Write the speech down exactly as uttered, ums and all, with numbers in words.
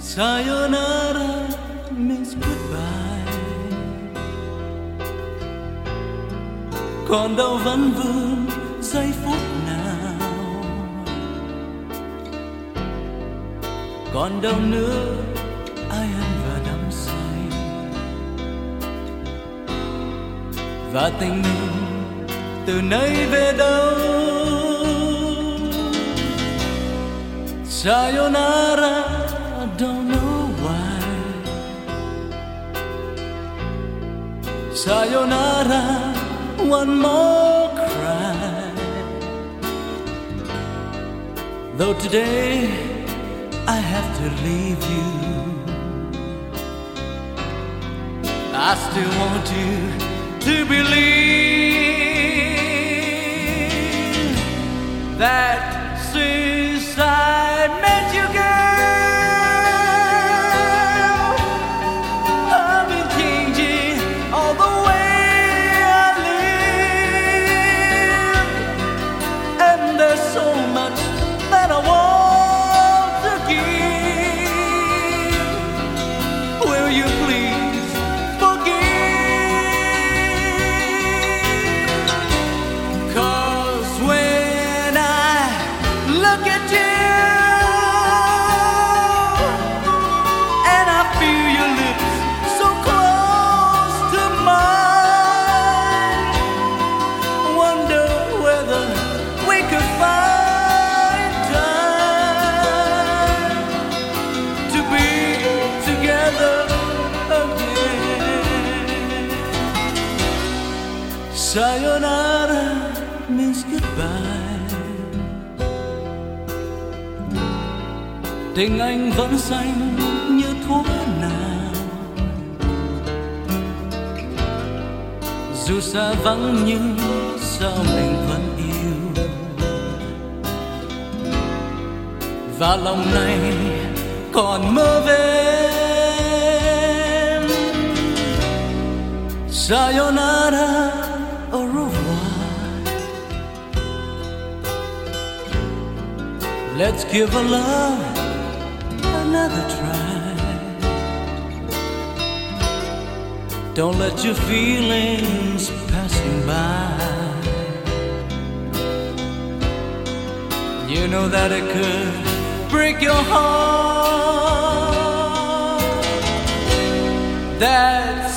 Sayonara means goodbye. Còn đâu vẫn vương giây phút nào, còn đâu nữa ai ăn và đắm say, và tình mình từ nay về đâu. Sayonara, I don't know why. Sayonara, one more cry. Though today I have to leave you, I still want you to believe that since I met you, girl, I've been changing all the way I live, and there's so much that I want to give. Will you please forgive? 'Cause when I look at you and I feel your lips so close to mine, wonder whether we could find time to be together again. Sayonara means goodbye. Tình anh vẫn xanh như thuở nào, dù xa vắng nhưng sao mình vẫn yêu, và lòng này còn mơ về em. Sayonara, au revoir. Let's give a love another try. Don't let your feelings passing by. You know that it could break your heart. That's